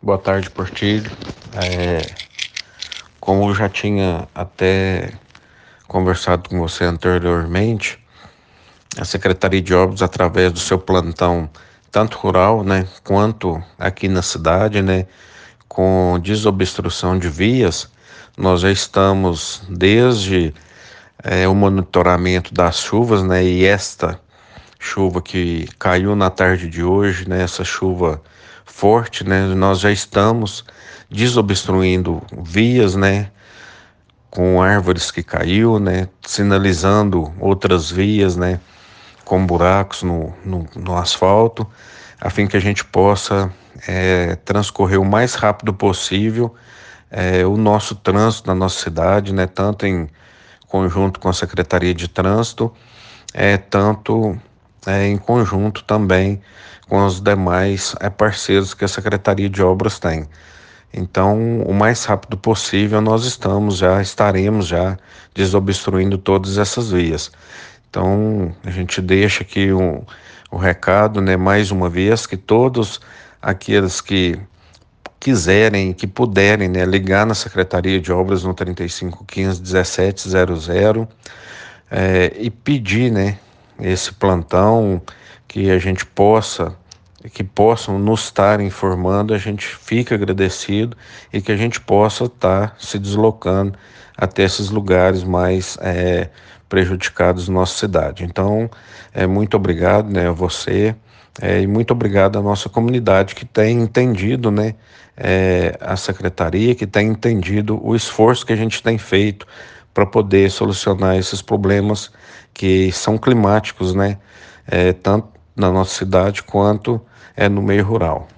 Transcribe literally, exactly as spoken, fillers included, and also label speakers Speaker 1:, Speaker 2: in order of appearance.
Speaker 1: Boa tarde, Portilho. É, como eu já tinha até conversado com você anteriormente, a Secretaria de Obras, através do seu plantão, tanto rural, né, quanto aqui na cidade, né, com desobstrução de vias, nós já estamos desde é, o monitoramento das chuvas, né, e esta chuva que caiu na tarde de hoje, né, essa chuva forte, né, nós já estamos desobstruindo vias, né, com árvores que caiu, né, sinalizando outras vias, né, com buracos no, no, no asfalto, a fim que a gente possa é, transcorrer o mais rápido possível é, o nosso trânsito na nossa cidade, né, tanto em conjunto com a Secretaria de Trânsito, é, tanto é, em conjunto também com os demais é, parceiros que a Secretaria de Obras tem. Então, o mais rápido possível, nós estamos já, estaremos já desobstruindo todas essas vias. Então, a gente deixa aqui um, o recado, né, mais uma vez, que todos aqueles que quiserem, que puderem, né, ligar na Secretaria de Obras no trinta e cinco quinze dezessete zero zero é, e pedir, né, esse plantão, que a gente possa, que possam nos estar informando, a gente fica agradecido e que a gente possa estar se deslocando até esses lugares mais é, prejudicados da nossa cidade. Então, é, muito obrigado, né, a você é, e muito obrigado à nossa comunidade que tem entendido, né, é, a secretaria, que tem entendido o esforço que a gente tem feito para poder solucionar esses problemas que são climáticos, né? É, tanto na nossa cidade quanto é, no meio rural.